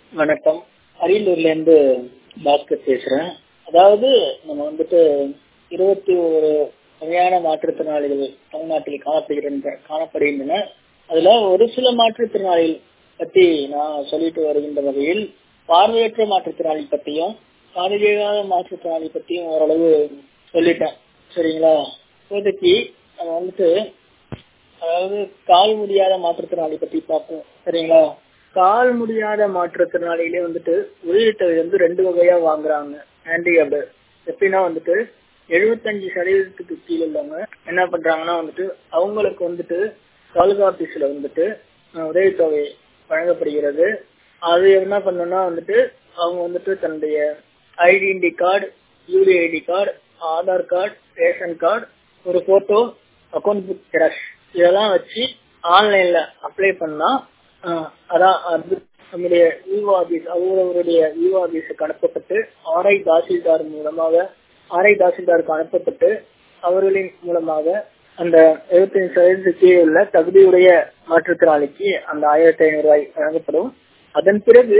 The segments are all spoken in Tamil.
வணக்கம். அரியலூர்ல இருந்து பாஸ்கர் பேசுறேன். அதாவது நம்ம வந்துட்டு 21 வகையான மாற்றுத்திறனாளிகள் தமிழ்நாட்டில் காணப்படுகின்றன. அதுல ஒரு சில மாற்றுத்திறனாளிகள் பத்தி நான் சொல்லிட்டு வருகின்ற வகையில் பார்வையற்ற மாற்றுத்திறனாளி பத்தியும் காதுகேளாத மாற்றுத்திறனாளி பத்தியும் ஓரளவு சொல்லிட்டேன். சரிங்களா? இப்போதைக்கு நம்ம வந்துட்டு அதாவது கால் முடியாத மாற்றுத்திறனாளி பத்தி பார்ப்போம். சரிங்களா? கால் முடியாத மாற்றுத்திறனாளிகளே வந்துட்டு உயிரிட்டவை வந்து 2 வகையா வாங்குறாங்க. ஹேண்டிகேப்டு எப்படின்னா வந்துட்டு 75% கீழே உள்ளவங்க என்ன பண்றாங்கன்னா வந்துட்டு அவங்களுக்கு வந்துட்டு தாலுகா ஆபீஸ்ல வந்துட்டு உதவித்தொகை வழங்கப்படுகிறது. அது என்ன பண்ணணும்னா வந்துட்டு அவங்க வந்துட்டு தன்னுடைய identity card, UDID card, Aadhaar card, ration card, ஒரு போட்டோ, அக்கௌண்ட் புக் ஜெராக்ஸ் இதெல்லாம் வச்சு ஆன்லைன்ல அப்ளை பண்ணா அதான் நம்முடைய ஈஓ ஆபீஸ் அவருடைய ஈஓ ஆபீஸுக்கு அனுப்பப்பட்டு ஆர்ஐ தாசில்தாருக்கு அனுப்பப்பட்டு அவர்களின் மூலமாக அந்த 75% கீழே உள்ள தகுதியுடைய மாற்றுத்திறனாளிக்கு அந்த 1500 ரூபாய் வழங்கப்படும். அதன் பிறகு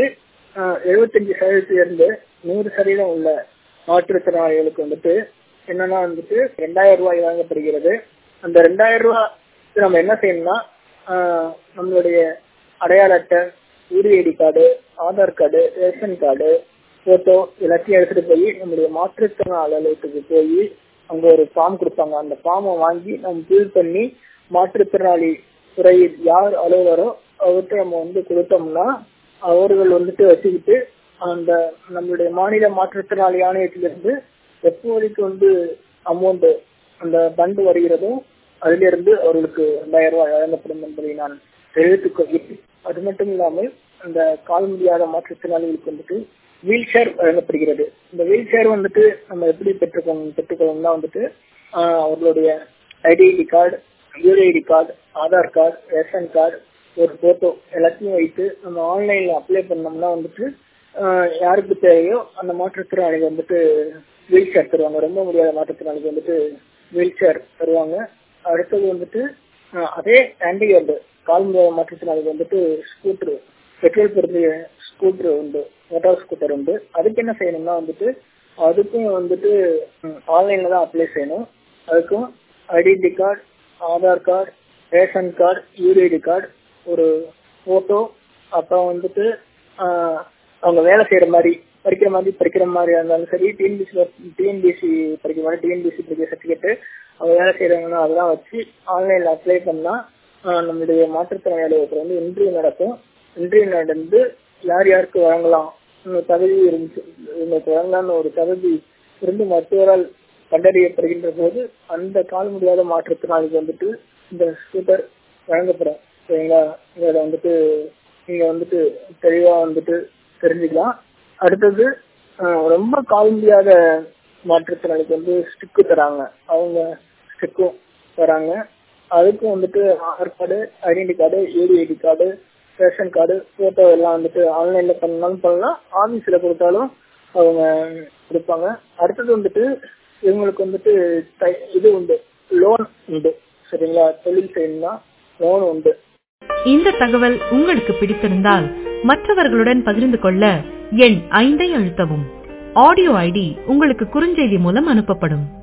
75% இருந்து 100% உள்ள மாற்றுத்திறனாளிகளுக்கு வந்துட்டு என்னன்னா வந்துட்டு 2000 ரூபாய் வழங்கப்படுகிறது. அந்த 2000 ரூபாய் நம்ம என்ன செய்யணும்னா நம்மளுடைய அடையாள அட்டை, UDID card, Aadhaar card, ration card, photo எல்லாத்தையும் எடுத்துட்டு போய் நம்மளுடைய மாற்றுத்திறனாளி அலுவலகத்துக்கு போய் அங்க ஒரு ஃபார்ம் கொடுப்பாங்க. அந்த ஃபார்மை வாங்கி நம்ம ஃபில் பண்ணி மாற்றுத்திறனாளி துறையில் யார் அலுவலரோ அவர்கிட்ட நம்ம வந்து கொடுத்தோம்னா அவர்கள் வந்துட்டு வச்சுக்கிட்டு அந்த நம்மளுடைய மாநில மாற்றுத்திறனாளி ஆணையத்திலிருந்து எப்போதைக்கு வந்து அமௌண்ட் அந்த பண்டு வருகிறதோ அதுல இருந்து அவர்களுக்கு 2000 ரூபாய் வழங்கப்படும் என்பதை நான் தெரிவித்துக் கொள்கிறேன். அது மட்டும் இல்லாமல் அந்த கால் முடியாத மாற்றுத்திறனாளிகளுக்கு வந்துட்டு வீல் சேர் வழங்கப்படுகிறது. இந்த வீல் சேர் வந்துட்டு நம்ம எப்படி பெற்றுக்கொள்ளணும்னா வந்துட்டு அவர்களுடைய identity card, UID card, Aadhaar card, ration card, ஒரு போட்டோ எல்லாத்தையும் வைத்து நம்ம ஆன்லைன்ல அப்ளை பண்ணோம்னா வந்துட்டு யாருக்கு தேவையோ அந்த மாற்றுத்திறனாளிகள் வந்துட்டு வீல் சேர் தருவாங்க. ரொம்ப முடியாத மாற்றுத்திறனாளிகள் வந்துட்டு வீல் சேர் தருவாங்க. அடுத்தது வந்துட்டு அதே ஹேண்டிகேப்டு கால் முடியாத மாற்றுத்திறனாளிகள் வந்துட்டு ஸ்கூட்டர், பெட்ரோல் பொருந்திய ஸ்கூட்டர் உண்டு, மோட்டார் ஸ்கூட்டர் உண்டு. அதுக்கு என்ன செய்யணும்னா வந்துட்டு அதுக்கும் வந்துட்டு ஆன்லைன்ல தான் அப்ளை செய்யணும். அதுக்கும் identity card, Aadhaar card, ration card, UDID card, ஒரு போட்டோ, அப்புறம் வந்துட்டு அவங்க வேலை செய்யற மாதிரி படிக்கிற மாதிரி இருந்தாலும் சரி, டிஎன்பிசி படிக்கிற மாதிரி டிஎன்பிசி படிக்கிற சர்டிபிகேட், அவங்க வேலை செய்யறாங்கன்னா அதெல்லாம் வச்சு ஆன்லைன்ல அப்ளை பண்ணா நம்மளுடைய மாற்றுத்திறனாளி அலுவலகத்துல வந்து இன்டர்வியூ நடக்கும். இன்டர்வியூ நடந்து யார் யாருக்கு வழங்கலாம் தகுதி இருந்துச்சு உங்களுக்கு வழங்கலாம்னு ஒரு தகுதி இருந்து மருத்துவரால் கண்டறியப்படுகின்ற போது அந்த கால் முடியாத மாற்றுத்திறனாளிக்கு வந்துட்டு இந்த ஸ்கூட்டர் வழங்கப்படும். சரிங்களா? இதை வந்துட்டு நீங்க வந்துட்டு தெளிவா வந்துட்டு தெரிஞ்சுக்கலாம். அடுத்தது ரொம்ப கால் முடியாத மாற்றுத்திறனாளிக்கு வந்து ஸ்டிக்கு தராங்க. அவங்க ஸ்டிக்கும் தராங்க. அதுக்கும் வந்துட்டு Aadhaar card, identity card, UDID card, ration card, photo எல்லாம் வந்துட்டு ஆன்லைன்ல பண்ணாலும் பண்ணலாம், ஆபீஸ்ல கொடுத்தாலும் அவங்க கொடுப்பாங்க. அடுத்தது வந்துட்டு இவங்களுக்கு வந்துட்டு இது உண்டு, லோன் உண்டு. சரிங்களா? தொழில் செய்யணும்னா லோன் உண்டு. இந்த தகவல் உங்களுக்கு பிடித்திருந்தால் மற்றவர்களுடன் பகிர்ந்து கொள்ள எண் 5 அழுத்தவும். ஆடியோ ஐடி உங்களுக்கு குறுஞ்செய்தி மூலம் அனுப்பப்படும்.